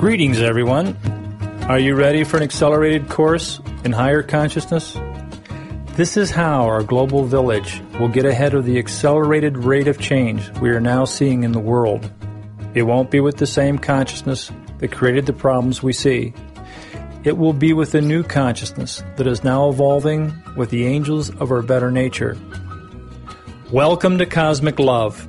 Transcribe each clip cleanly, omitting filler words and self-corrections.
Greetings, everyone. Are you ready for an accelerated course in higher consciousness? This is how our global village will get ahead of the accelerated rate of change we are now seeing in the world. It won't be with the same consciousness that created the problems we see. It will be with a new consciousness that is now evolving with the angels of our better nature. Welcome to Cosmic Love.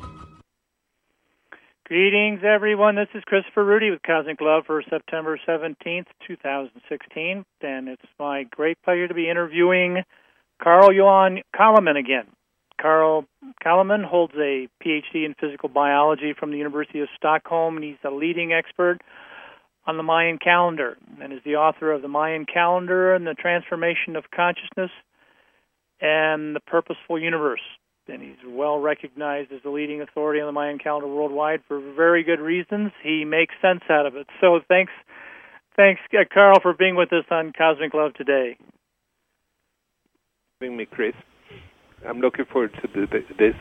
Greetings, everyone. This is Christopher Rudy with Cosmic Love for September 17th, 2016. And it's my great pleasure to be interviewing Carl-Johan Calleman again. Carl Calleman holds a PhD in physical biology from the University of Stockholm, and he's a leading expert on the Mayan calendar and is the author of the Mayan calendar and the transformation of consciousness and the purposeful universe. And he's well recognized as the leading authority on the Mayan calendar worldwide for very good reasons. He makes sense out of it. So thanks, Carl, for being with us on Cosmic Love today. Thank me, Chris. I'm looking forward to this.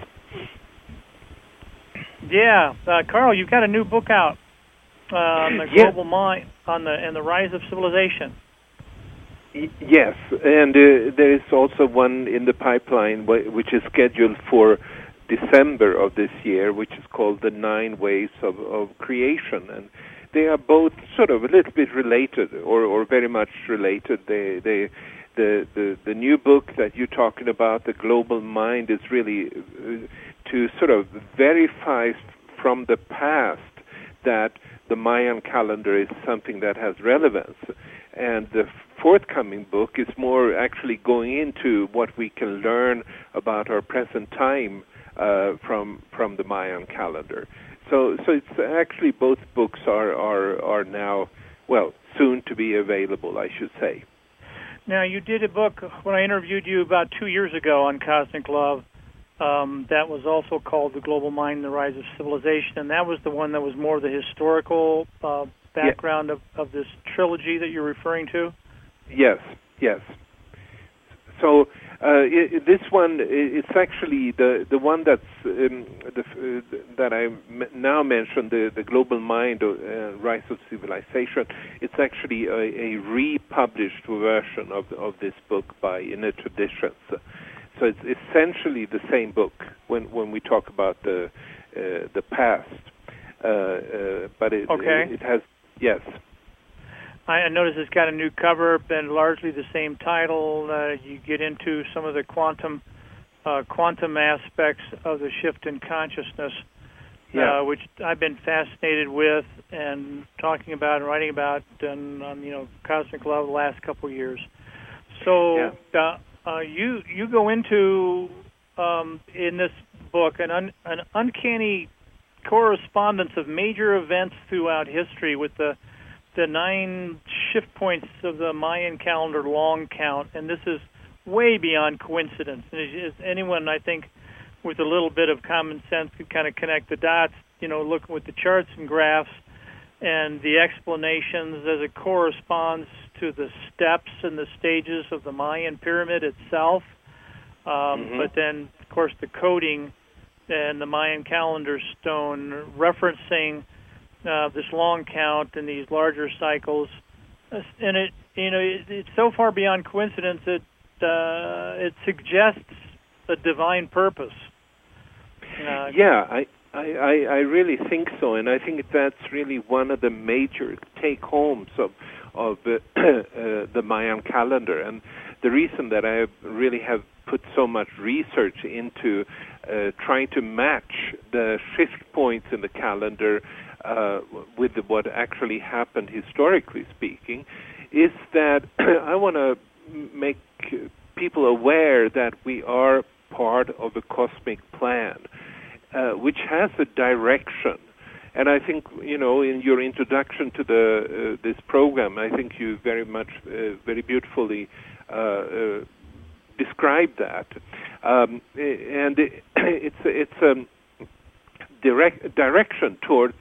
Yeah, Carl, you've got a new book out on the global mind and the rise of civilization. Yes, and there is also one in the pipeline which is scheduled for December of this year, which is called The 9 Ways of Creation. And they are both sort of a little bit related or very much related. The new book that you're talking about, The Global Mind, is really to sort of verify from the past that the Mayan calendar is something that has relevance. And the forthcoming book is more actually going into what we can learn about our present time from the Mayan calendar. So it's actually both books are now, well, soon to be available, I should say. Now, you did a book when I interviewed you about 2 years ago on Cosmic Love that was also called The Global Mind and the Rise of Civilization, and that was the one that was more the historical background of this trilogy that you're referring to? Yes. So this one, it's actually the one that's that I now mentioned, the Global Mind, Rise of Civilization. It's actually a republished version of this book by Inner Traditions. So it's essentially the same book when we talk about the past, but it has. Yes. I notice it's got a new cover and largely the same title. You get into some of the quantum aspects of the shift in consciousness, which I've been fascinated with and talking about and writing about on Cosmic Love the last couple of years. So you go into in this book an uncanny correspondence of major events throughout history with the 9 shift points of the Mayan calendar long count, and this is way beyond coincidence. And as anyone, I think, with a little bit of common sense could kind of connect the dots, looking with the charts and graphs and the explanations as it corresponds to the steps and the stages of the Mayan pyramid itself. But then, of course, the coding and the Mayan calendar stone referencing this long count and these larger cycles, and it's so far beyond coincidence that it suggests a divine purpose. I really think so, and I think that's really one of the major take-homes of the Mayan calendar, and the reason that I really have put so much research into trying to match the shift points in the calendar with what actually happened historically speaking, is that I want to make people aware that we are part of a cosmic plan, which has a direction. And I think, in your introduction to this program, I think you very much, very beautifully described that. And it's a direction towards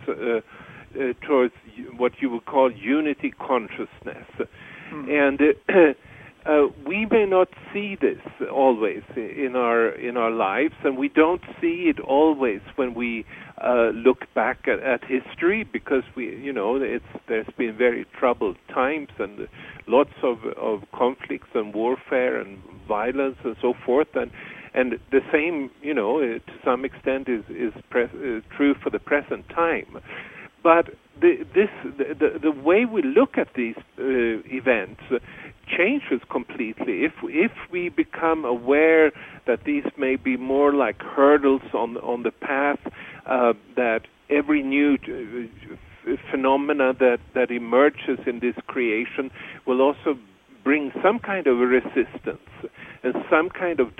what you would call unity consciousness. And we may not see this always in our lives, and we don't see it always when we look back at history, because there's been very troubled times and lots of conflicts and warfare and violence and so forth, and the same, to some extent is true for the present time. But the way we look at these events changes completely. If we become aware that these may be more like hurdles on the path, that every new phenomena that emerges in this creation will also bring some kind of a resistance and some kind of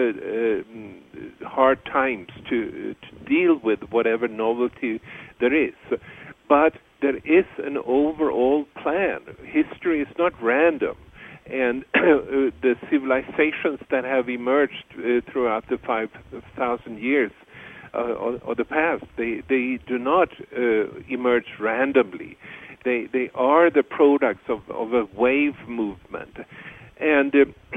hard times to deal with whatever novelty there is. But there is an overall plan. History is not random. And the civilizations that have emerged throughout the 5,000 years of the past, they do not emerge randomly. They are the products of a wave movement. And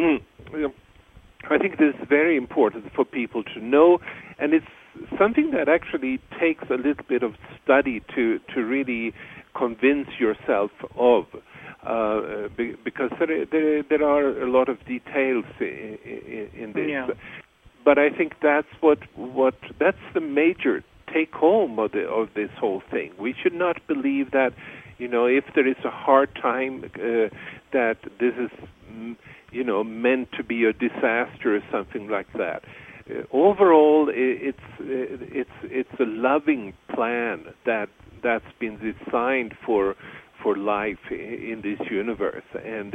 I think this is very important for people to know, and it's something that actually takes a little bit of study to really convince yourself of, because there are a lot of details in this. Yeah. But I think that's that's the major take home of this whole thing. We should not believe that, if there is a hard time, that this is meant to be a disaster or something like that. Overall, it's a loving plan that's been designed for life in this universe, and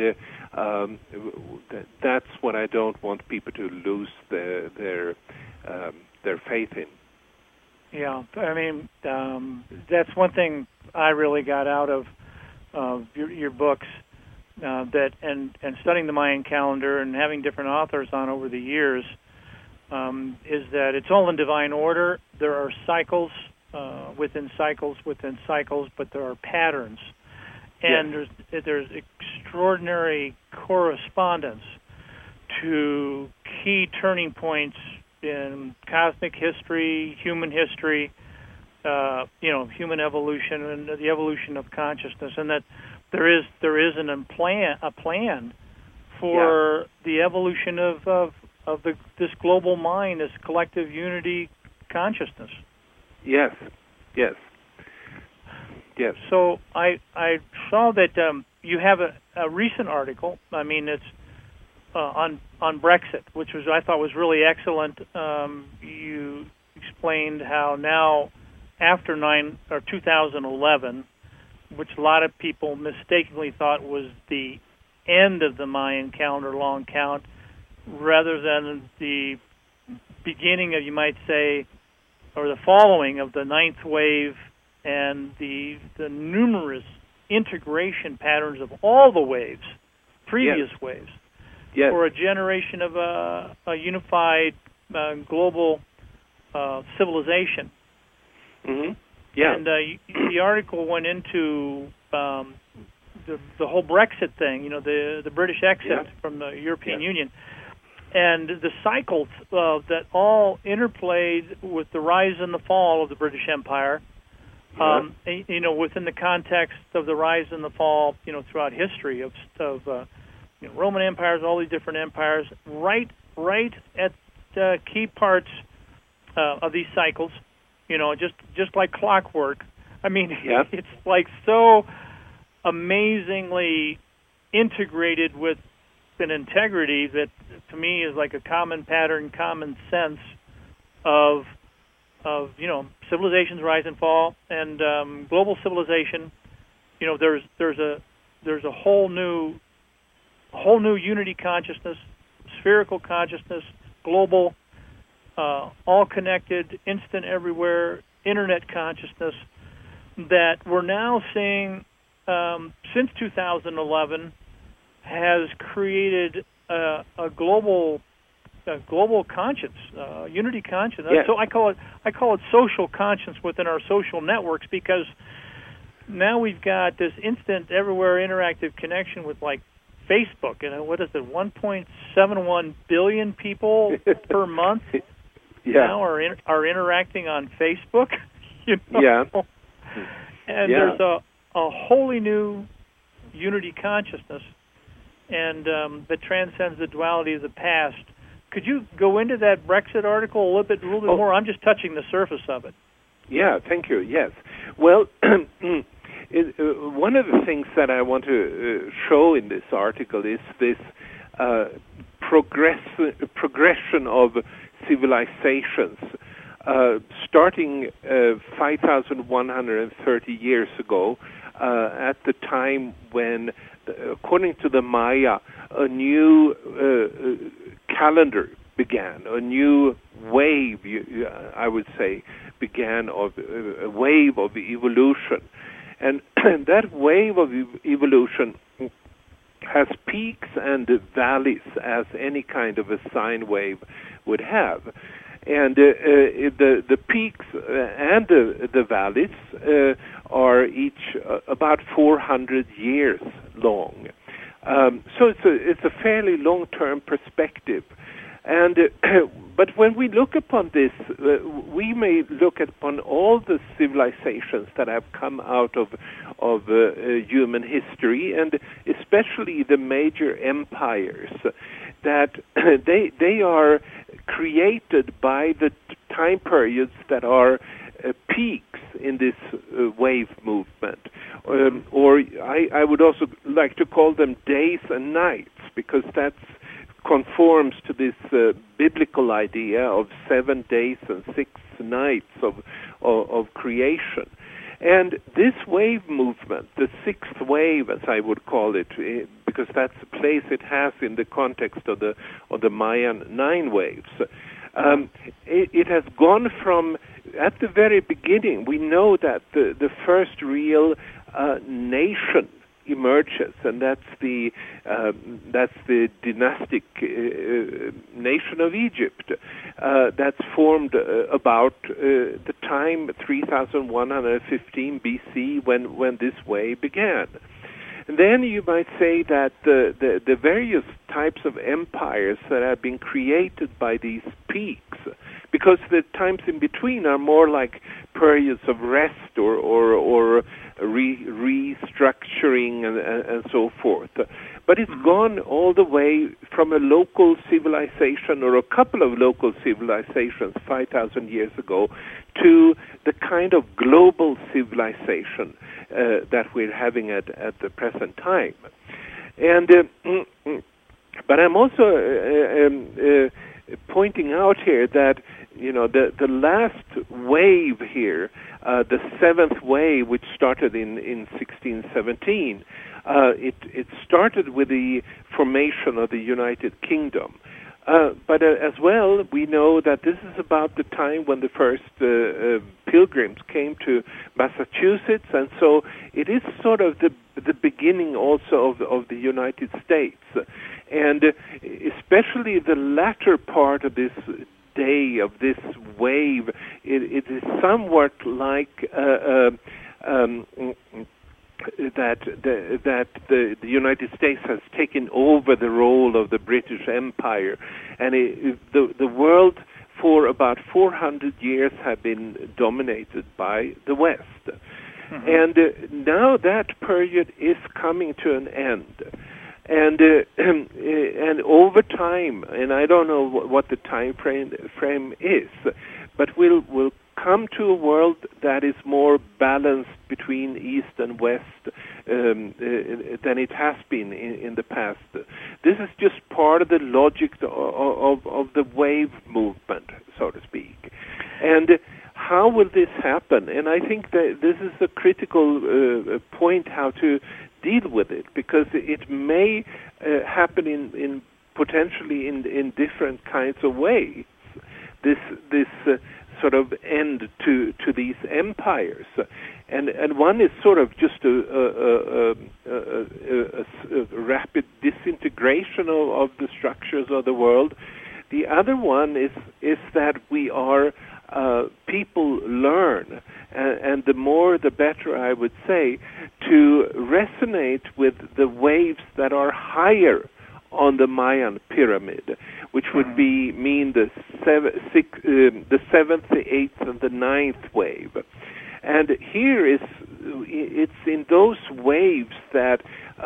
that's what I don't want people to lose their faith in. Yeah, I mean, that's one thing I really got out of your books, that and studying the Mayan calendar and having different authors on over the years, is that it's all in divine order. There are cycles within cycles within cycles, but there are patterns. And yes. there's extraordinary correspondence to key turning points in cosmic history, human history, human evolution, and the evolution of consciousness, and that there is a plan for the evolution of this global mind, this collective unity consciousness. Yes. Yes. Yes. So I saw that you have a recent article. I mean, it's on Brexit, which I thought was really excellent. You explained how now, after 2011, which a lot of people mistakenly thought was the end of the Mayan calendar long count, rather than the beginning of, you might say, or the following of the ninth wave and the numerous integration patterns of all the waves, previous waves, for a generation of a unified global civilization. Mm-hmm. Yeah. And the article went into the whole Brexit thing, the British exit from the European Union, and the cycles that all interplayed with the rise and the fall of the British Empire. Within the context of the rise and the fall, throughout history of Roman empires, all these different empires, right at key parts of these cycles, just like clockwork. I mean, it's like so amazingly integrated with an integrity that, to me, is like a common pattern, common sense of civilization's rise and fall, and global civilization. There's a whole new unity consciousness, spherical consciousness, global, all connected, instant everywhere, internet consciousness that we're now seeing since 2011 has created a global conscience, unity conscience. Yes. So I call it social conscience within our social networks, because now we've got this instant, everywhere interactive connection with like Facebook. What is it? 1.71 billion people per month now are interacting on Facebook. Yeah. And there's a wholly new unity consciousness, and that transcends the duality of the past. Could you go into that Brexit article a little bit more? I'm just touching the surface of it. Yeah, thank you. Yes. Well, one of the things that I want to show in this article is this progression of civilizations, starting 5,130 years ago, at the time when, according to the Maya, a new calendar began, a new wave, I would say, began of a wave of evolution. And that wave of evolution has peaks and valleys, as any kind of a sine wave would have. And the peaks and the valleys are each about 400 years long. So it's a fairly long-term perspective. And but when we look upon this, we may look upon all the civilizations that have come out of human history, and especially the major empires, that they are created by the time periods that are peaks in this wave movement. Or I would also like to call them days and nights, because that's conforms to this biblical idea of 7 days and 6 nights of creation. And this wave movement, the sixth wave, as I would call it, because that's the place it has in the context of the Mayan 9 waves, it has gone from, at the very beginning, we know that the first real nation emerges, and that's the dynastic nation of Egypt. That's formed about the time 3115 BC when this way began. And then you might say that the various types of empires that have been created by these peaks, because the times in between are more like periods of rest or restructuring and so forth. But it's gone all the way from a local civilization or a couple of local civilizations 5,000 years ago to the kind of global civilization that we're having at the present time. And but I'm also pointing out here that the last wave here, the seventh wave, which started in 1617, it started with the formation of the United Kingdom. But as well, we know that this is about the time when the first pilgrims came to Massachusetts, and so it is sort of the beginning also of the United States. And especially the latter part of this day, of this wave, it is somewhat like that the United States has taken over the role of the British Empire, and the world for about 400 years have been dominated by the West. Mm-hmm. And now that period is coming to an end. And over time, and I don't know what the time frame is, but we'll come to a world that is more balanced between East and West than it has been in the past. This is just part of the logic of the wave movement, so to speak. And how will this happen? And I think that this is a critical point, how to deal with it, because it may happen in potentially in different kinds of ways. This sort of end to these empires, and one is sort of just a rapid disintegration of the structures of the world. The other one is that we are people learn, and the more the better, I would say, to resonate with the waves that are higher on the Mayan pyramid, which would mean the seventh, the eighth, and the ninth wave. And here it's in those waves that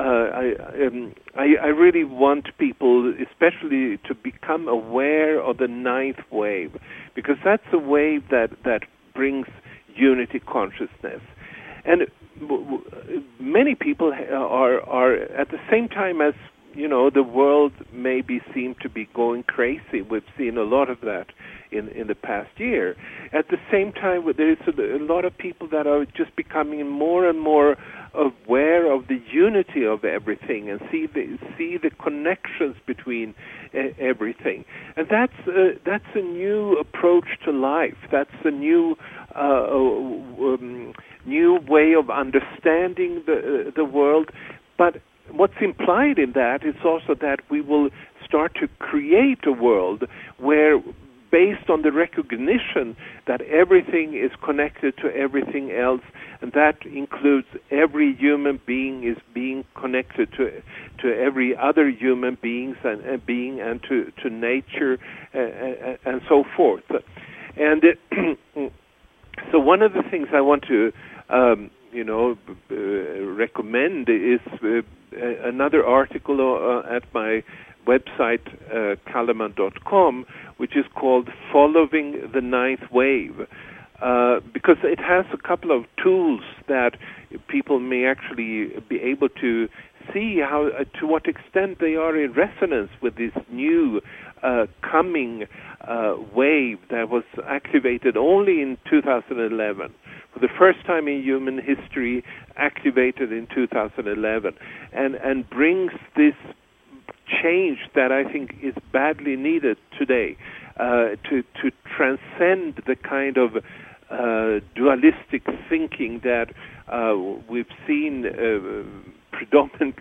I really want people, especially, to become aware of the ninth wave, because that's a wave that brings unity consciousness. And many people are at the same time as, the world maybe seem to be going crazy. We've seen a lot of that in the past year. At the same time, there is a lot of people that are just becoming more and more aware of the unity of everything and see the connections between everything. And that's a new approach to life. That's a new new way of understanding the world. But what's implied in that is also that we will start to create a world where, based on the recognition that everything is connected to everything else, and that includes every human being is being connected to every other human being and to nature and so forth. And so one of the things I want to recommend is another article at my website, Kalaman.com, which is called Following the Ninth Wave, because it has a couple of tools that people may actually be able to see how, to what extent they are in resonance with this new coming wave that was activated only in 2011. For the first time in human history, activated in 2011, and brings this change that I think is badly needed today, to transcend the kind of dualistic thinking that we've seen predominant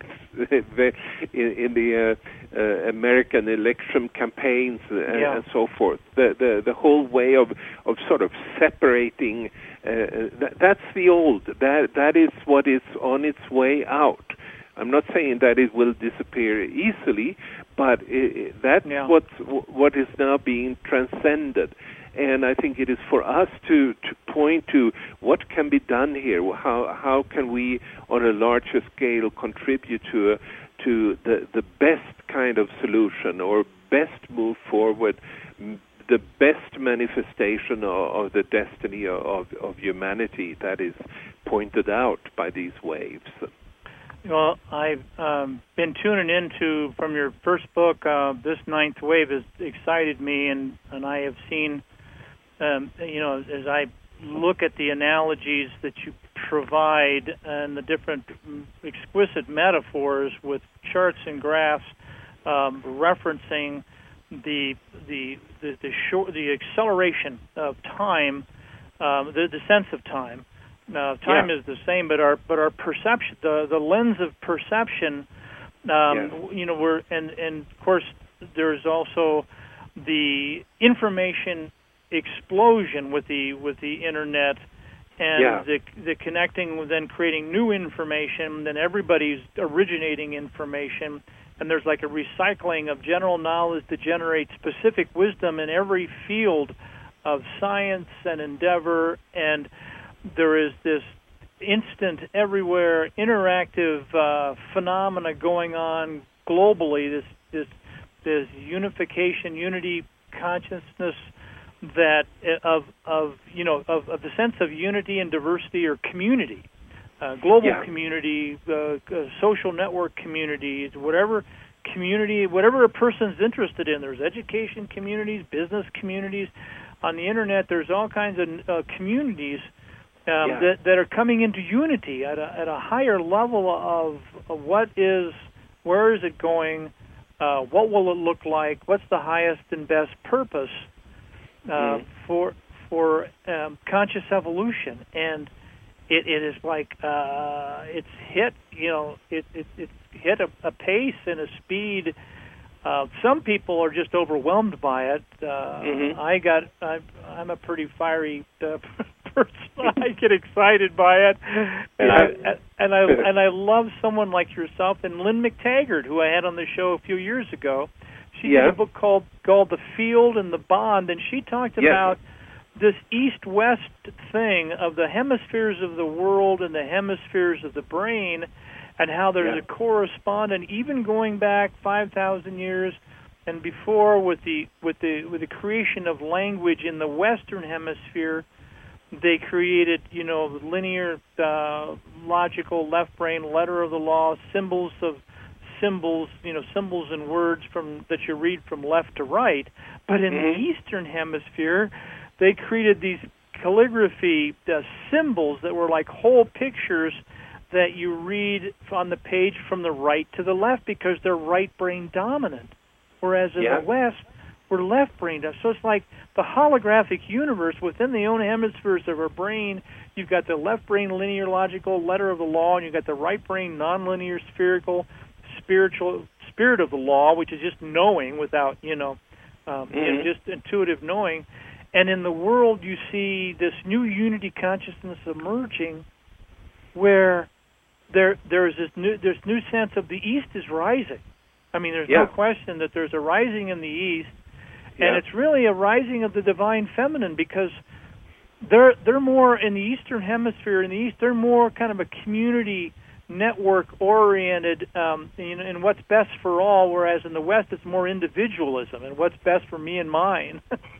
in the American election campaigns and so forth. The whole way of sort of separating, that's the old. That is what is on its way out. I'm not saying that it will disappear easily, but that's what is now being transcended. And I think it is for us to point to what can be done here. How can we, on a larger scale, contribute to the best kind of solution, or best move forward, the best manifestation of the destiny of humanity that is pointed out by these waves. Well, I've been tuning into, from your first book, this ninth wave has excited me, and I have seen, as I look at the analogies that you provide and the different exquisite metaphors with charts and graphs referencing the acceleration of time, the sense of time. Time is the same, but our perception, the lens of perception, we're and of course there's also the information explosion with the internet, and the connecting, then creating new information. Then everybody's originating information, and there's like a recycling of general knowledge to generate specific wisdom in every field of science and endeavor. And there is this instant, everywhere, interactive phenomena going on globally. This unification, unity consciousness, that of the sense of unity and diversity, or community, global community, social network communities, whatever community, whatever a person's interested in. There's education communities, business communities. On the internet, there's all kinds of communities that are coming into unity at a higher level of what is, where is it going, what will it look like, what's the highest and best purpose for conscious evolution. And it is like it's hit, it's hit a pace and a speed Some people are just overwhelmed by it. I'm a pretty fiery person. I get excited by it, and I love someone like yourself and Lynn McTaggart, who I had on the show a few years ago. She did a book called The Field and the Bond, and she talked about this east-west thing of the hemispheres of the world and the hemispheres of the brain, and how there's a correspondence, even going back 5,000 years and before, with the creation of language in the Western Hemisphere. They created, linear, logical left brain, letter of the law, symbols and words that you read from left to right. But in the Eastern Hemisphere, they created these calligraphy symbols that were like whole pictures that you read on the page from the right to the left, because they're right brain dominant, whereas in the West, we're left brain dominant. So it's like the holographic universe within the own hemispheres of our brain. You've got the left brain linear logical letter of the law, and you've got the right brain nonlinear spherical spiritual spirit of the law, which is just knowing without just intuitive knowing. And in the world, you see this new unity consciousness emerging, where there's this new sense of the East is rising. I mean, there's no question that there's a rising in the East, and it's really a rising of the divine feminine, because they're more in the Eastern Hemisphere. In the East, they're more kind of a community network oriented in what's best for all, whereas in the West it's more individualism and what's best for me and mine.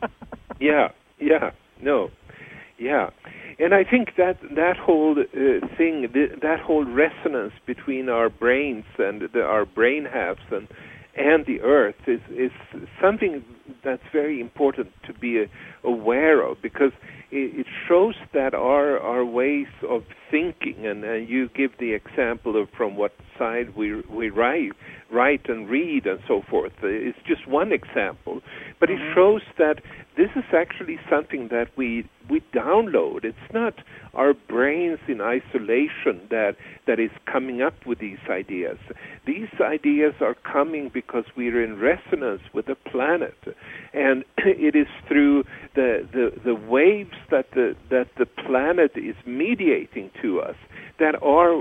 And I think that whole thing, that whole resonance between our brains and our brain halves and the Earth is something that's very important to be aware of, because it shows that our ways of thinking, and you give the example of from what side we write and read and so forth. It's just one example, but it shows that this is actually something that we download. It's not our brains in isolation that is coming up with these ideas. These ideas are coming because we're in resonance with the planet, and it is through the waves that the planet is mediating to us that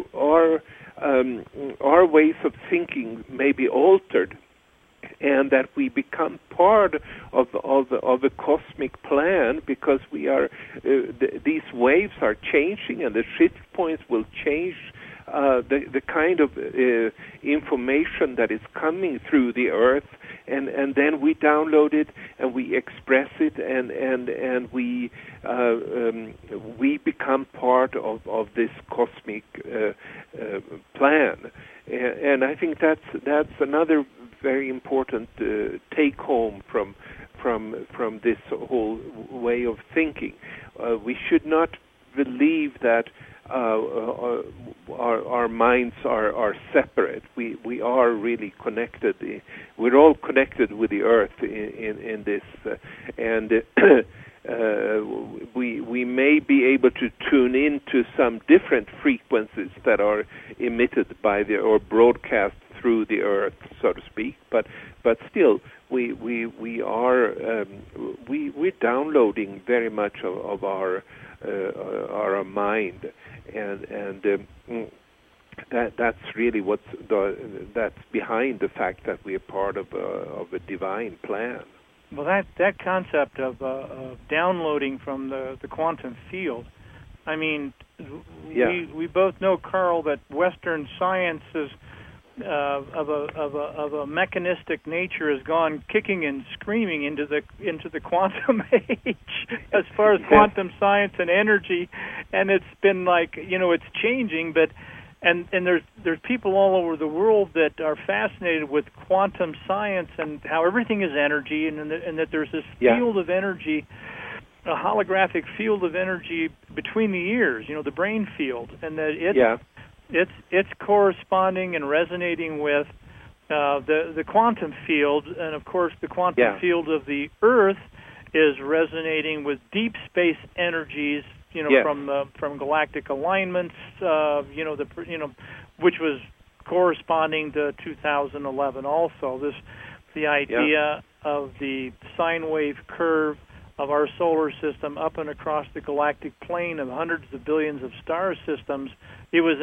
our ways of thinking may be altered, and that we become part of a cosmic plan, because we are these waves are changing, and the shift points will change the kind of information that is coming through the Earth, and then we download it and we express it, and we become part of this cosmic plan, and I think that's another very important take home from this whole way of thinking. We should not believe that our minds are separate. We are really connected. We're all connected with the Earth in this, and we may be able to tune into some different frequencies that are emitted by or broadcast through the Earth, so to speak. But still, we're downloading very much of our mind, and that's really that's behind the fact that we are part of a divine plan. Well, that concept of downloading from the quantum field, I mean, we both know, Carl, that Western science is of a mechanistic nature has gone kicking and screaming into the quantum age as far as quantum science and energy, and it's been like, it's changing, but and there's people all over the world that are fascinated with quantum science and how everything is energy, and that there's this field of energy, a holographic field of energy between the ears, the brain field, and that it's corresponding and resonating with the quantum field, and of course the quantum field of the Earth is resonating with deep space energies, from galactic alignments, which was corresponding to 2011 also. the idea of the sine wave curve of our solar system up and across the galactic plane of hundreds of billions of star systems. It was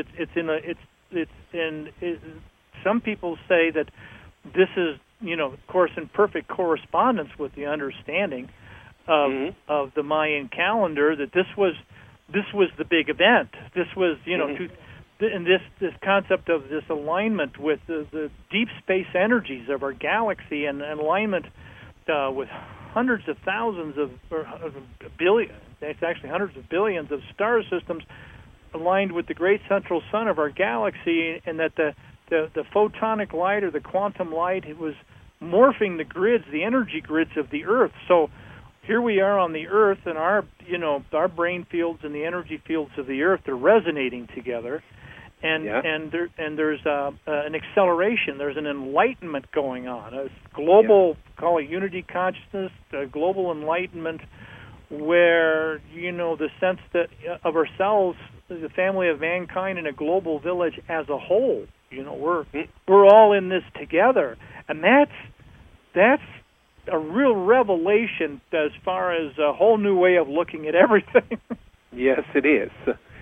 some people say that this is, of course, in perfect correspondence with the understanding of the Mayan calendar, that this was the big event. This was, and this concept of this alignment with the deep space energies of our galaxy and alignment with hundreds of thousands or billions, it's actually hundreds of billions of star systems aligned with the great central sun of our galaxy, and that the photonic light or the quantum light, it was morphing the grids, the energy grids of the Earth. So here we are on the Earth, and our brain fields and the energy fields of the Earth are resonating together, and there's an acceleration, there's an enlightenment going on, a global, call it unity consciousness, a global enlightenment, where the sense that of ourselves, the family of mankind, in a global village as a whole. We're all in this together, and that's a real revelation as far as a whole new way of looking at everything. Yes, it is.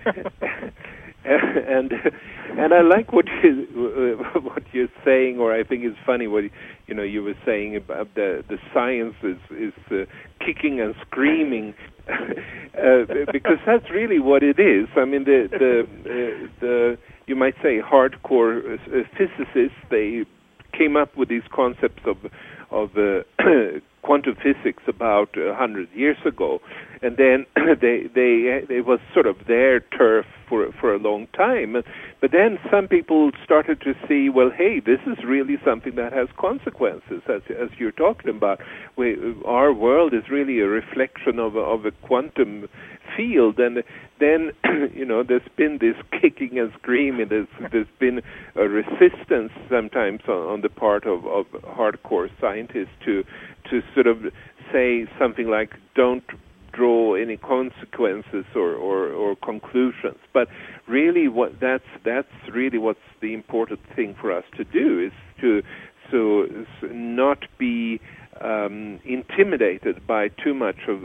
And I like what you're saying, or I think it's funny what you were saying about the science is kicking and screaming, because that's really what it is. I mean, the you might say hardcore physicists, they came up with these concepts of quantum physics about 100 years ago, and then it was sort of their turf for a long time. But then some people started to see, well, hey, this is really something that has consequences, as you're talking about. Our world is really a reflection of a quantum field, and then there's been this kicking and screaming. There's been a resistance sometimes on the part of hardcore scientists to sort of say something like, don't draw any consequences or conclusions. But really, that's really what's the important thing for us to do, is to not be intimidated by too much of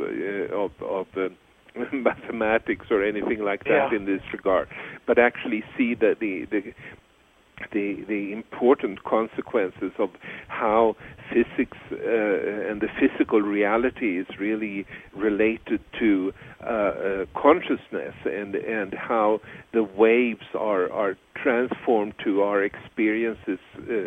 mathematics or anything like that in this regard, but actually see that the important consequences of how physics and the physical reality is really related to consciousness, and how the waves are transformed to our experiences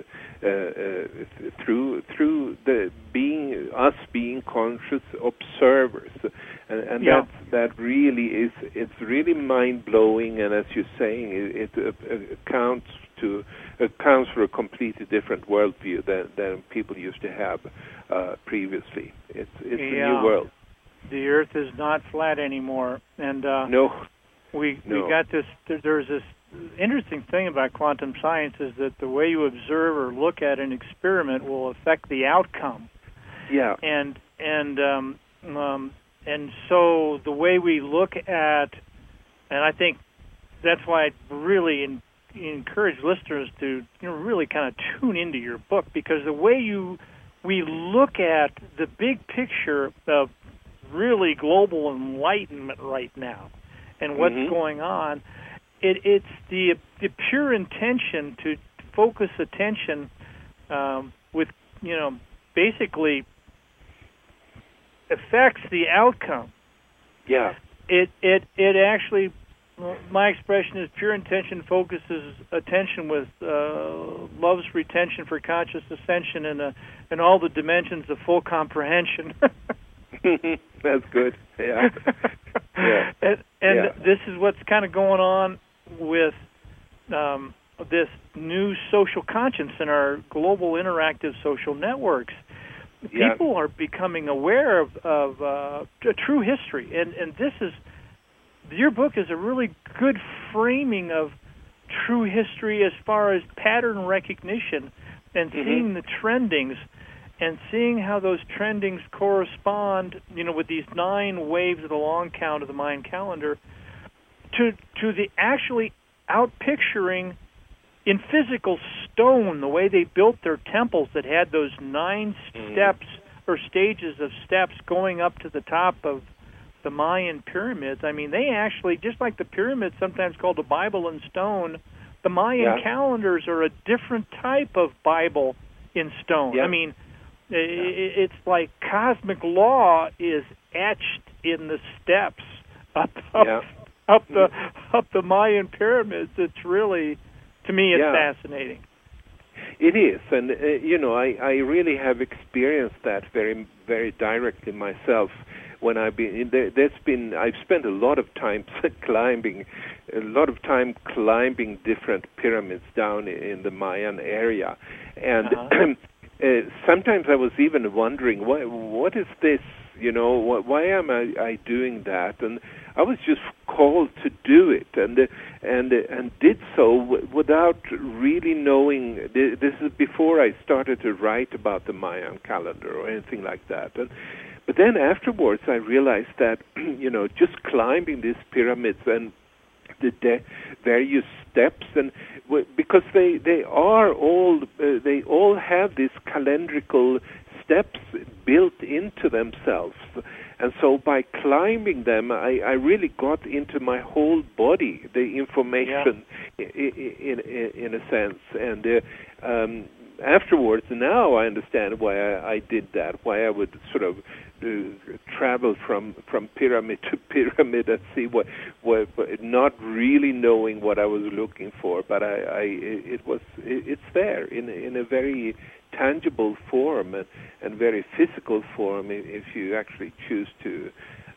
through being conscious observers, and that really is, it's really mind blowing, and as you're saying, it accounts for a completely different worldview than people used to have previously. It's a new world. The Earth is not flat anymore, and we got this. There's this interesting thing about quantum science, is that the way you observe or look at an experiment will affect the outcome. Yeah. And so the way we look at, and I think that's why I really encourage listeners to really kind of tune into your book, because the way we look at the big picture of really global enlightenment right now and what's going on, it's the pure intention to focus attention with basically affects the outcome. Yeah. It actually, my expression is, pure intention focuses attention with love's retention for conscious ascension and all the dimensions of full comprehension. That's good. Yeah. And this is what's kind of going on with this new social conscience in our global interactive social networks. People are becoming aware of a true history, and this is, your book is a really good framing of true history as far as pattern recognition and seeing the trendings and seeing how those trendings correspond, with these 9 waves of the long count of the Mayan calendar, to the actually outpicturing in physical stone, the way they built their temples that had those 9 steps or stages of steps going up to the top of the Mayan pyramids. I mean, they actually, just like the pyramids, sometimes called the Bible in stone, the Mayan calendars are a different type of Bible in stone. Yeah. I mean, it's like cosmic law is etched in the steps up the Mayan pyramids. It's really, to me, it's fascinating. It is, and I really have experienced that very, very directly myself. When I've been I've spent a lot of time climbing different pyramids down in the Mayan area, and sometimes I was even wondering, what is this? Why am I doing that? And I was just called to do it, and did so without really knowing. This is before I started to write about the Mayan calendar or anything like that. But then afterwards, I realized that just climbing these pyramids and the various steps, and because they all have these calendrical steps built into themselves. And so by climbing them, I really got into my whole body, the information in a sense. And afterwards, now I understand why I did that, why I would sort of travel from pyramid to pyramid and see what not really knowing what I was looking for, but it's there in a very tangible form and very physical form if you actually choose to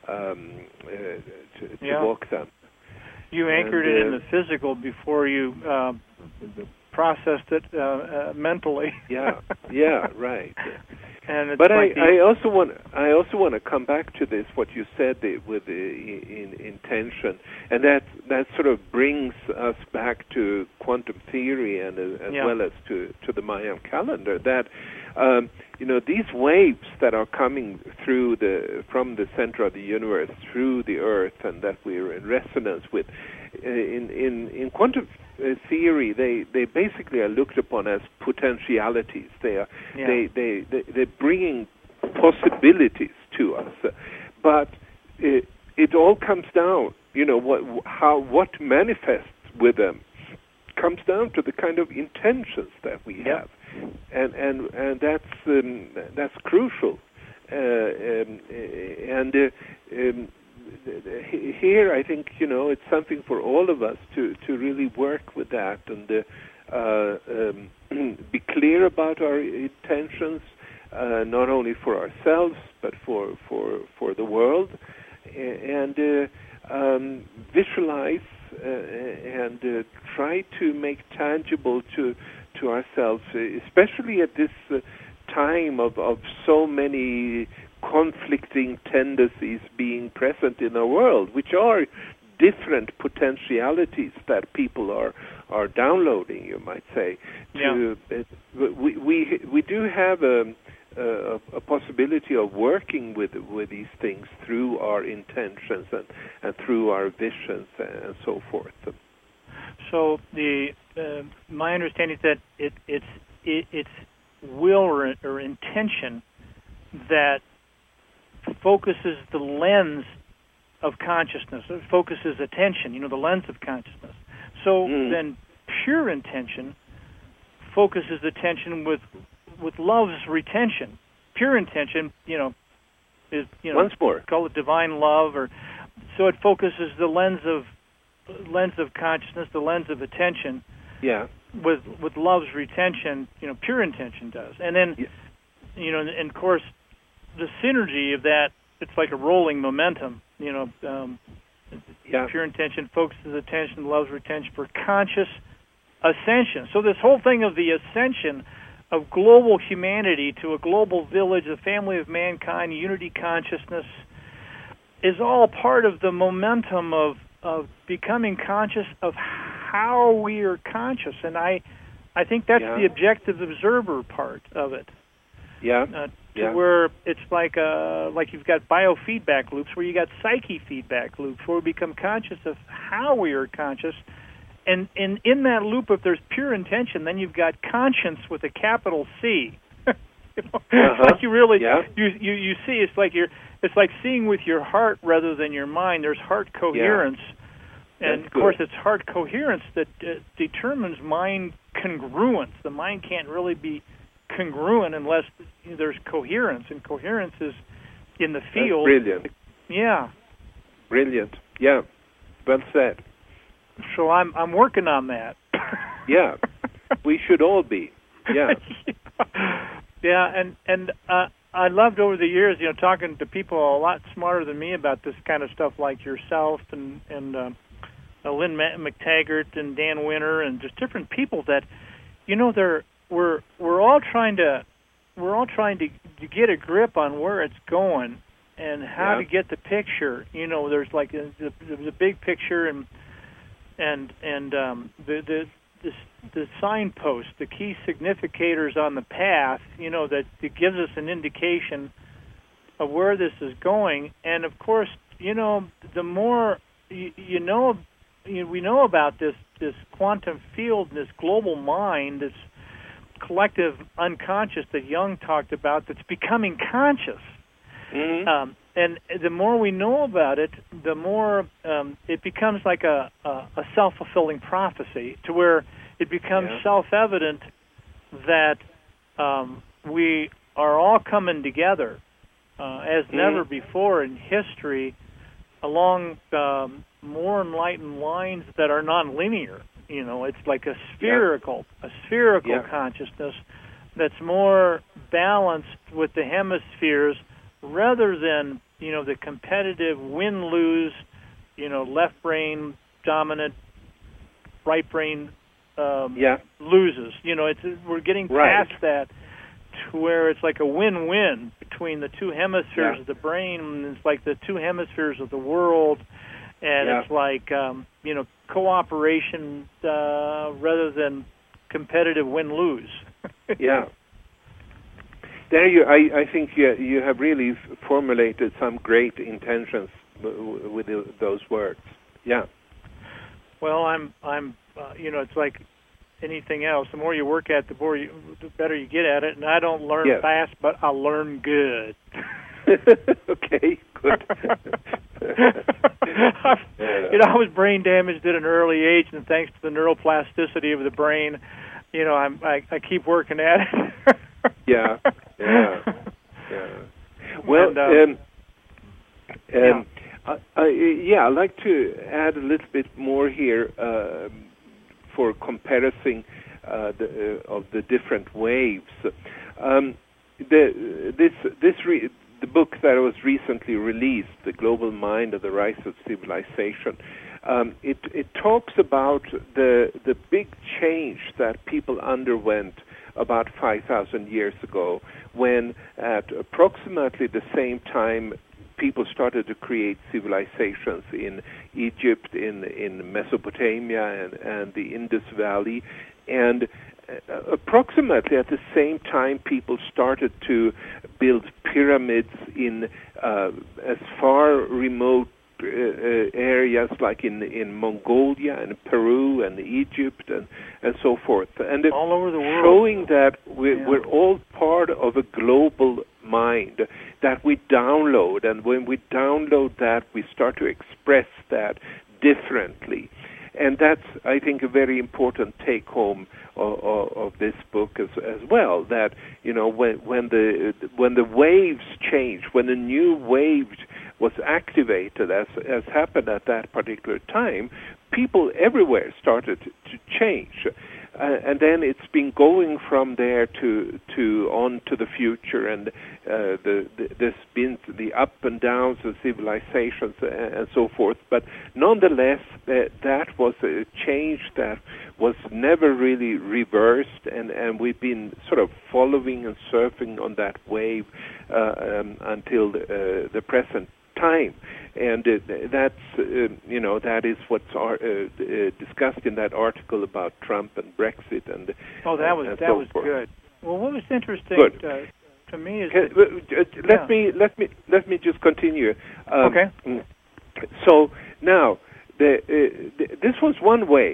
walk them. You anchored it in the physical before you processed it mentally. Right. And but I also want to come back to this, what you said with in intention, and that sort of brings us back to quantum theory and as well as to the Mayan calendar. That these waves that are coming from the center of the universe through the Earth, and that we're in resonance with, in quantum theory, they basically are looked upon as potentialities. They're bringing possibilities to us, but it all comes down, what manifests with them comes down to the kind of intentions that we have, and that's crucial, here, I think it's something for all of us to really work with that and be clear about our intentions, not only for ourselves but for the world, and visualize and try to make tangible to ourselves, especially at this time of so many conflicting tendencies being present in our world, which are different potentialities that people are downloading, you might say. We do have a possibility of working with these things through our intentions and through our visions and so forth. So my understanding is that it's will or intention that focuses the lens of consciousness. It focuses attention, the lens of consciousness. So then pure intention focuses attention with love's retention. Pure intention, is once more call it divine love, or so it focuses the lens of consciousness, the lens of attention. Yeah. With love's retention, pure intention does. And then and of course the synergy of that, it's like a rolling momentum. Pure intention focuses attention, love's retention for conscious ascension. So this whole thing of the ascension of global humanity to a global village, a family of mankind, unity consciousness, is all part of the momentum of becoming conscious of how we are conscious. And I think that's the objective observer part of it. Where it's like you've got biofeedback loops, where you got psyche feedback loops, where we become conscious of how we are conscious, And in that loop, if there's pure intention, then you've got conscience with a capital C. It's like you really you see. It's like seeing with your heart rather than your mind. There's heart coherence, and of course it's heart coherence that determines mind congruence. The mind can't really be congruent unless there's coherence, and coherence is in the field. That's brilliant. Yeah. Brilliant. Yeah. Well said. So I'm working on that. Yeah. We should all be. Yeah. Yeah, and I loved over the years, talking to people a lot smarter than me about this kind of stuff, like yourself and Lynn McTaggart and Dan Winter, and just different people that, we're all trying to get a grip on where it's going and how to get the picture. There's like there's a big picture and the signpost, the key significators on the path, that it gives us an indication of where this is going. And of course, the more we know about this quantum field, this global mind, this collective unconscious that Jung talked about, that's becoming conscious. Mm-hmm. And the more we know about it, the more it becomes like a self-fulfilling prophecy, to where it becomes self-evident that we are all coming together as never before in history along more enlightened lines that are non-linear. It's like a spherical consciousness that's more balanced with the hemispheres, rather than, the competitive win-lose, left brain dominant, right brain loses. We're getting past that to where it's like a win-win between the two hemispheres of the brain, and it's like the two hemispheres of the world, and it's like, cooperation rather than competitive win-lose. Yeah. There, I think you have really formulated some great intentions with those words. Yeah. Well, I'm it's like anything else. The more you work at it, the better you get at it. And I don't learn fast, but I learn good. Okay, good. I was brain damaged at an early age, and thanks to the neuroplasticity of the brain, I keep working at it. Yeah. Well, I'd like to add a little bit more here for comparison of the different waves. The book that was recently released, The Global Mind of the Rise of Civilization, it talks about the big change that people underwent about 5,000 years ago, when at approximately the same time people started to create civilizations in Egypt, in Mesopotamia, and the Indus Valley, and approximately at the same time people started to build pyramids in as far remote areas like in Mongolia and Peru and Egypt and so forth, and all over the world, showing that we're all part of a global mind that we download, and when we download that, we start to express that differently. And that's, I think, a very important take-home of this book as well. That when the waves change, when a new wave was activated, as happened at that particular time, people everywhere started to change, and then it's been going from there to on to the future, and there's been the up and downs of civilizations and so forth. But nonetheless, that was a change that was never really reversed, and we've been sort of following and surfing on that wave until the present time. And that's that is what's discussed in that article about Trump and Brexit and that was forth. Good. Well, what was interesting to me is let me just continue. Okay. So now this was one wave,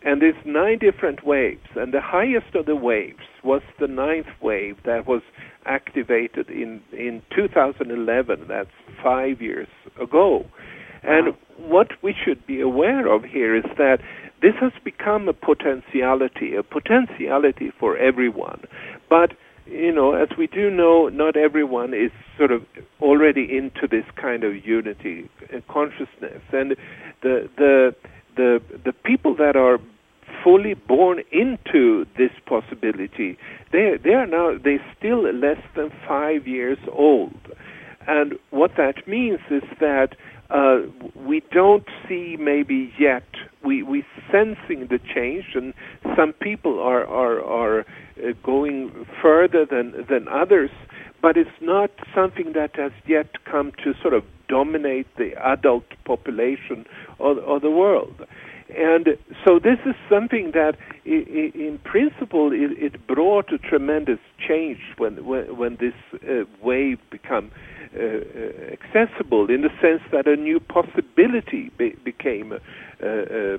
And there's 9 different waves, and the highest of the waves was the 9th wave that was activated in 2011. That's 5 years ago. And what we should be aware of here is that this has become a potentiality for everyone. But, as we do know, not everyone is sort of already into this kind of unity consciousness. And the people that are fully born into this possibility, they're still less than 5 years old. And what that means is that we don't see maybe yet, we sensing the change, and some people are going further than others, but it's not something that has yet come to sort of dominate the adult population of the world. And so this is something that, in principle, it brought a tremendous change when this wave became accessible, in the sense that a new possibility became. There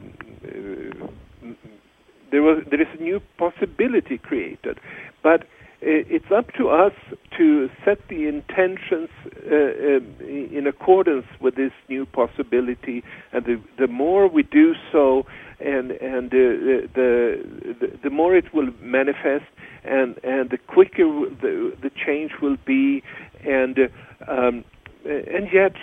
is a new possibility created, but it's up to us to set the intentions in accordance with this new possibility, and the more we do so, and the more it will manifest, and the quicker the change will be, and yet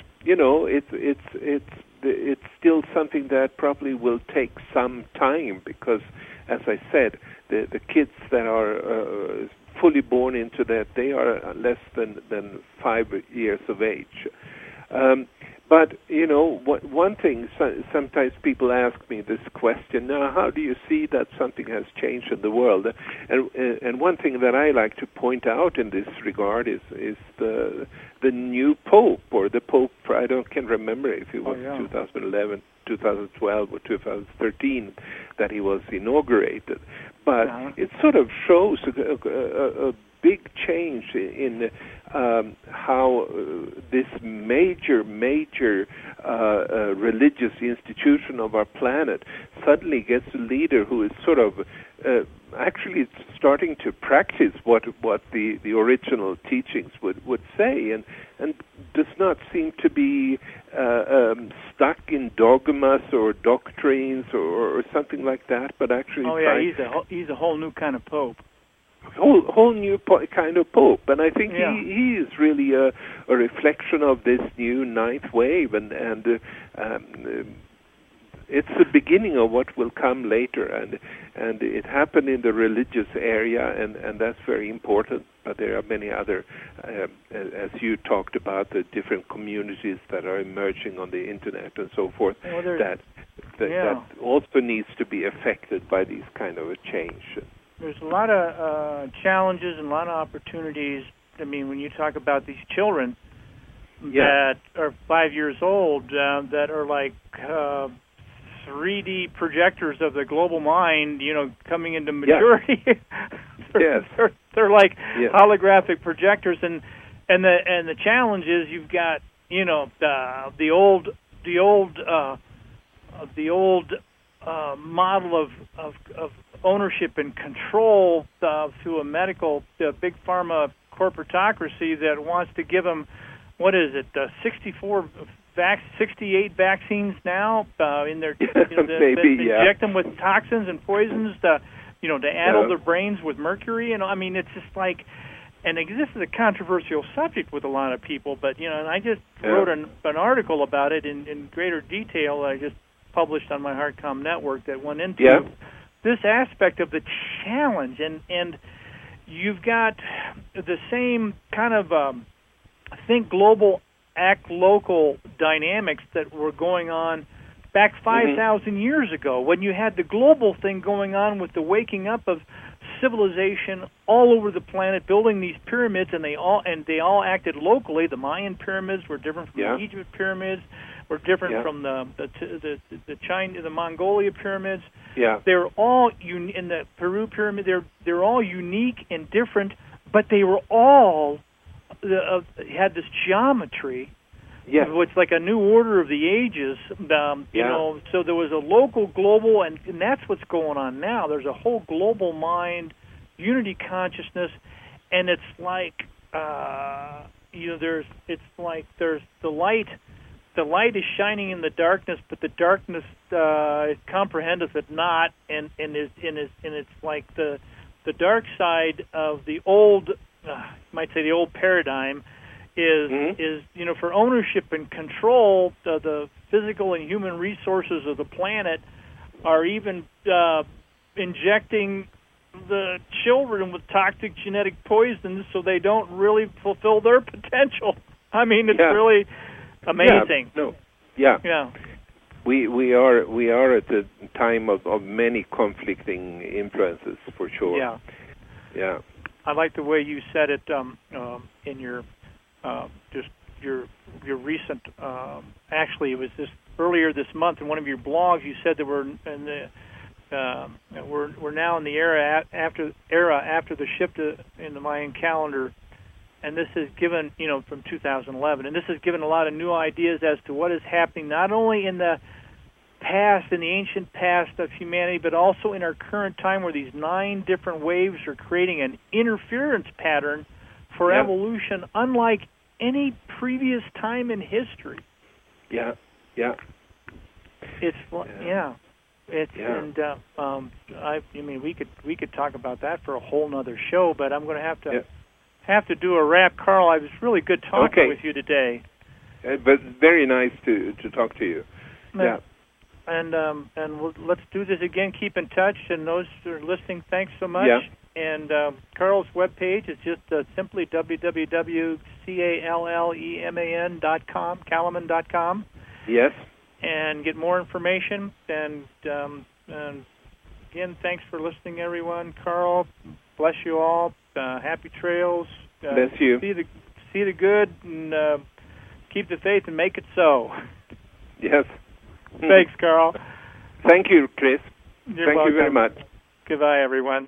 it's still something that probably will take some time, because, as I said, the kids that are fully born into that, they are less than 5 years of age. But one thing, sometimes people ask me this question: now, how do you see that something has changed in the world? And one thing that I like to point out in this regard is the new Pope, or the Pope. I can't remember if it was 2011, 2012, or 2013 that he was inaugurated. But it sort of shows a big change in how this major religious institution of our planet suddenly gets a leader who is sort of actually starting to practice what the original teachings would say, and does not seem to be stuck in dogmas or doctrines or something like that, but actually he's a whole new kind of pope. Whole new kind of pope, and I think he is really a reflection of this new 9th wave, and it's the beginning of what will come later, and it happened in the religious area, and that's very important. But there are many other, as you talked about, the different communities that are emerging on the internet and so forth, that also needs to be affected by these kind of a change. There's a lot of challenges and a lot of opportunities. I mean, when you talk about these children that are 5 years old, that are like 3D projectors of the global mind, coming into maturity. They're like holographic projectors, and the challenge is you've got the old model of ownership and control through a medical big pharma corporatocracy that wants to give them 68 vaccines now in their inject them with toxins and poisons to addle their brains with mercury. I mean, it's just like, and this is a controversial subject with a lot of people, but and I just wrote an article about it in greater detail. I just published on my HeartCom network that went into this aspect of the challenge, and you've got the same kind of think global, act local dynamics that were going on back 5,000 years ago, when you had the global thing going on with the waking up of civilization all over the planet, building these pyramids, and they all acted locally. The Mayan pyramids were different from the Egypt pyramids, were different from the China, the Mongolia pyramids. They're all in the Peru pyramid. They're all unique and different, but they were all had this geometry Yes. It's like a new order of the ages. You know, so there was a local, global, and that's what's going on now. There's a whole global mind, unity consciousness, and it's like there's the light. The light is shining in the darkness, but the darkness comprehendeth it not, and it's like the dark side of the old, you might say the old paradigm, is for ownership and control. The physical and human resources of the planet are even injecting the children with toxic genetic poisons, so they don't really fulfill their potential. I mean, it's really amazing. Yeah. We are at a time of many conflicting influences, for sure. Yeah. I like the way you said it in your just your recent. Actually, it was earlier this month in one of your blogs. You said that we're in we're now in the era after the shift in the Mayan calendar. And this has given, from 2011, and this has given a lot of new ideas as to what is happening not only in the past, in the ancient past of humanity, but also in our current time, where these 9 different waves are creating an interference pattern for evolution unlike any previous time in history. Yeah. It's and I mean we could talk about that for a whole nother show, but I'm going to have to do a wrap. Carl, it was really good talking with you today. But very nice to talk to you. And let's do this again. Keep in touch, and those who are listening, thanks so much. And Carl's webpage is just simply www.calleman.com, Calleman.com. Yes. And get more information. And again, thanks for listening, everyone. Carl, bless you all. Happy trails. Bless you. See the good, and keep the faith, and make it so. Yes. Thanks, Carl. Thank you, Chris. You're Thank welcome. you very much. Goodbye, everyone.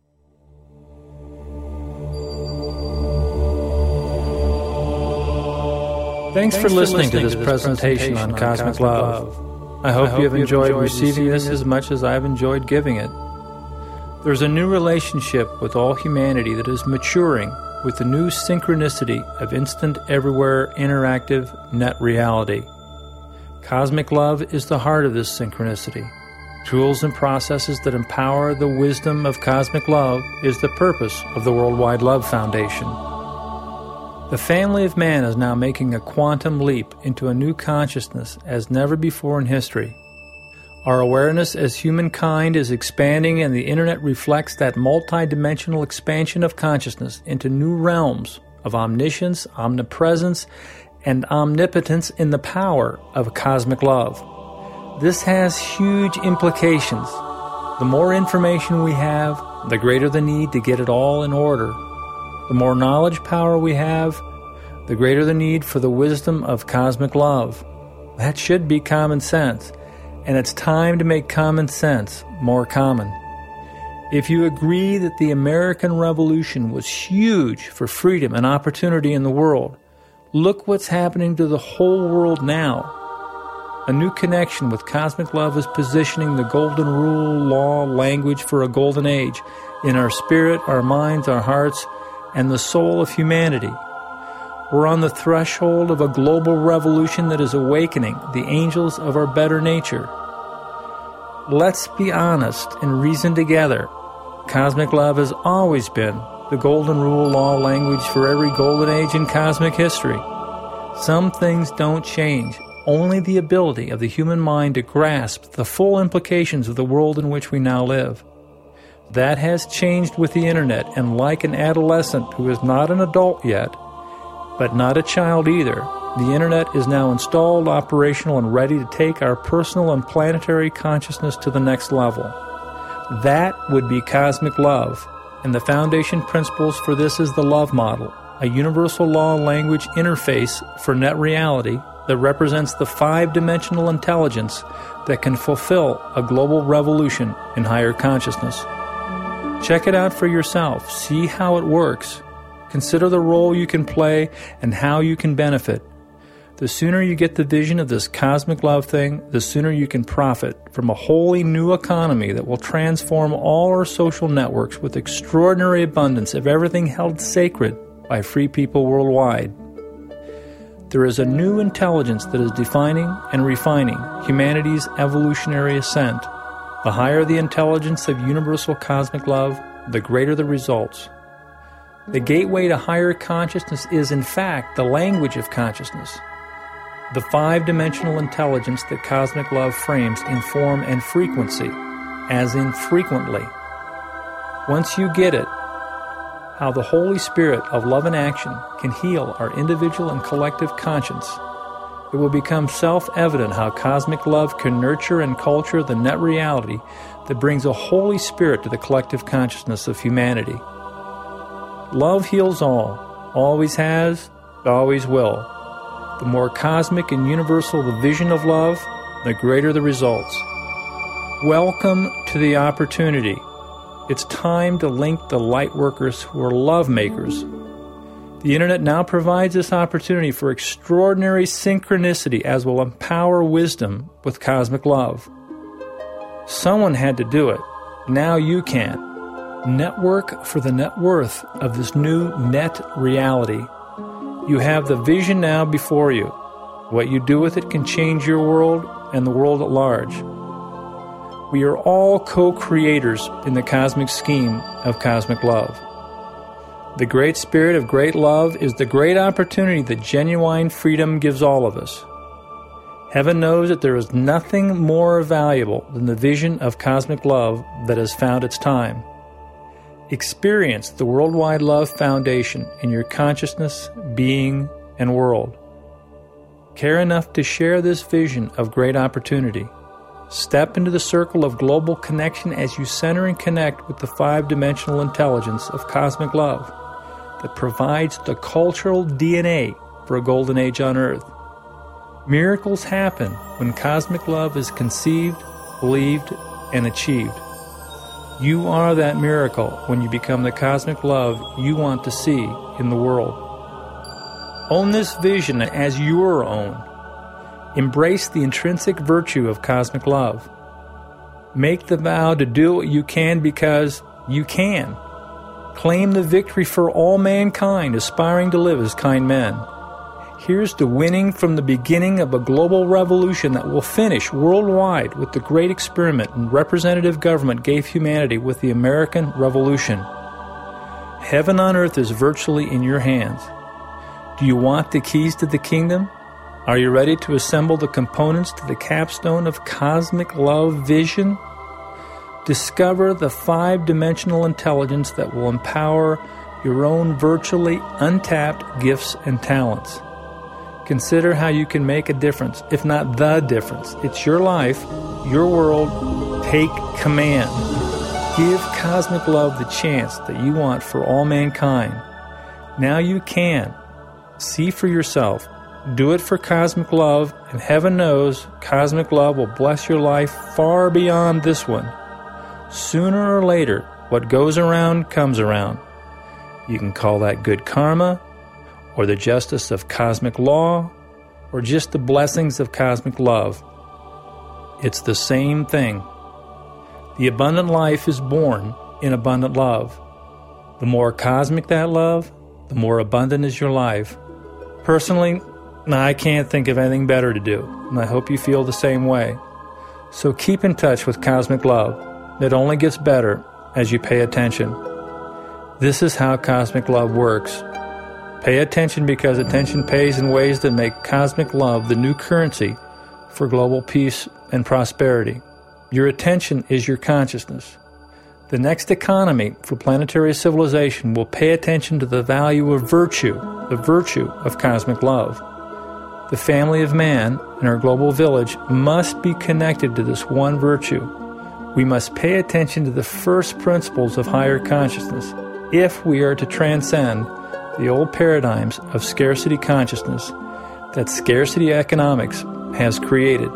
Thanks for listening to this presentation on Cosmic Love. I hope you have enjoyed receiving this as much as I've enjoyed giving it. There's a new relationship with all humanity that is maturing with the new synchronicity of instant, everywhere, interactive net reality. Cosmic Love is the heart of this synchronicity. Tools and processes that empower the wisdom of cosmic love is the purpose of the Worldwide Love Foundation. The family of man is now making a quantum leap into a new consciousness as never before in history. Our awareness as humankind is expanding, and the Internet reflects that multidimensional expansion of consciousness into new realms of omniscience, omnipresence, and omnipotence in the power of cosmic love. This has huge implications. The more information we have, the greater the need to get it all in order. The more knowledge power we have, the greater the need for the wisdom of cosmic love. That should be common sense, and it's time to make common sense more common. If you agree that the American Revolution was huge for freedom and opportunity in the world, look what's happening to the whole world now. A new connection with cosmic love is positioning the golden rule, law, language for a golden age in our spirit, our minds, our hearts, and the soul of humanity. We're on the threshold of a global revolution that is awakening the angels of our better nature. Let's be honest and reason together. Cosmic love has always been the golden rule, law, language for every golden age in cosmic history. Some things don't change. Only the ability of the human mind to grasp the full implications of the world in which we now live. That has changed with the Internet, and like an adolescent who is not an adult yet, but not a child either, the Internet is now installed, operational, and ready to take our personal and planetary consciousness to the next level. That would be cosmic love, and the foundation principles for this is the love model, a universal law language interface for net reality that represents the 5-dimensional intelligence that can fulfill a global revolution in higher consciousness. Check it out for yourself. See how it works. Consider the role you can play and how you can benefit. The sooner you get the vision of this cosmic love thing, the sooner you can profit from a wholly new economy that will transform all our social networks with extraordinary abundance of everything held sacred by free people worldwide. There is a new intelligence that is defining and refining humanity's evolutionary ascent. The higher the intelligence of universal cosmic love, the greater the results. The gateway to higher consciousness is, in fact, the language of consciousness. The five-dimensional intelligence that cosmic love frames in form and frequency, as in frequently. Once you get it, how the Holy Spirit of love and action can heal our individual and collective conscience, it will become self-evident how cosmic love can nurture and culture the net reality that brings a Holy Spirit to the collective consciousness of humanity. Love heals all, always has, always will. The more cosmic and universal the vision of love, the greater the results. Welcome to the opportunity. It's time to link the light workers who are love makers. The Internet now provides this opportunity for extraordinary synchronicity as will empower wisdom with cosmic love. Someone had to do it. Now you can. Network for the net worth of this new net reality. You have the vision now before you. What you do with it can change your world and the world at large. We are all co-creators in the cosmic scheme of cosmic love. The great spirit of great love is the great opportunity that genuine freedom gives all of us. Heaven knows that there is nothing more valuable than the vision of cosmic love that has found its time. Experience the Worldwide Love Foundation in your consciousness, being, and world. Care enough to share this vision of great opportunity. Step into the circle of global connection as you center and connect with the five-dimensional intelligence of cosmic love that provides the cultural DNA for a golden age on Earth. Miracles happen when cosmic love is conceived, believed, and achieved. You are that miracle when you become the cosmic love you want to see in the world. Own this vision as your own. Embrace the intrinsic virtue of cosmic love. Make the vow to do what you can because you can. Claim the victory for all mankind aspiring to live as kind men. Here's to winning from the beginning of a global revolution that will finish worldwide with the great experiment and representative government gave humanity with the American Revolution. Heaven on earth is virtually in your hands. Do you want the keys to the kingdom? Are you ready to assemble the components to the capstone of cosmic love vision? Discover the five-dimensional intelligence that will empower your own virtually untapped gifts and talents. Consider how you can make a difference, if not the difference. It's your life, your world. Take command. Give cosmic love the chance that you want for all mankind. Now you can. See for yourself. Do it for cosmic love, and heaven knows cosmic love will bless your life far beyond this one. Sooner or later, what goes around comes around. You can call that good karma, or the justice of cosmic law, or just the blessings of cosmic love. It's the same thing. The abundant life is born in abundant love. The more cosmic that love, the more abundant is your life. Personally, I can't think of anything better to do, and I hope you feel the same way. So keep in touch with cosmic love. It only gets better as you pay attention. This is how cosmic love works. Pay attention because attention pays in ways that make cosmic love the new currency for global peace and prosperity. Your attention is your consciousness. The next economy for planetary civilization will pay attention to the value of virtue, the virtue of cosmic love. The family of man and our global village must be connected to this one virtue. We must pay attention to the first principles of higher consciousness if we are to transcend the old paradigms of scarcity consciousness that scarcity economics has created.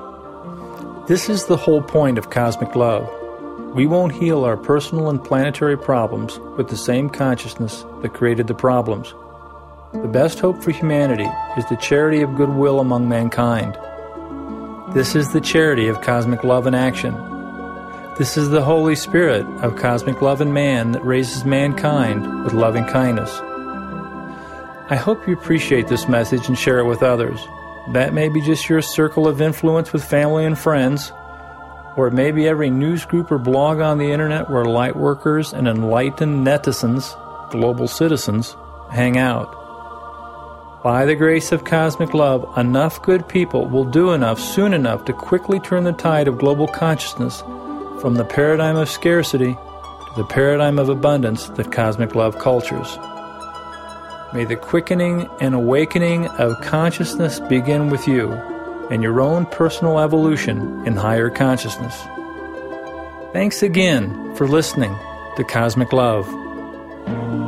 This is the whole point of cosmic love. We won't heal our personal and planetary problems with the same consciousness that created the problems. The best hope for humanity is the charity of goodwill among mankind. This is the charity of cosmic love in action. This is the Holy Spirit of cosmic love in man that raises mankind with loving kindness. I hope you appreciate this message and share it with others. That may be just your circle of influence with family and friends, or it may be every news group or blog on the internet where light workers and enlightened netizens, global citizens, hang out. By the grace of cosmic love, enough good people will do enough soon enough to quickly turn the tide of global consciousness from the paradigm of scarcity to the paradigm of abundance that cosmic love cultures. May the quickening and awakening of consciousness begin with you and your own personal evolution in higher consciousness. Thanks again for listening to Cosmic Love.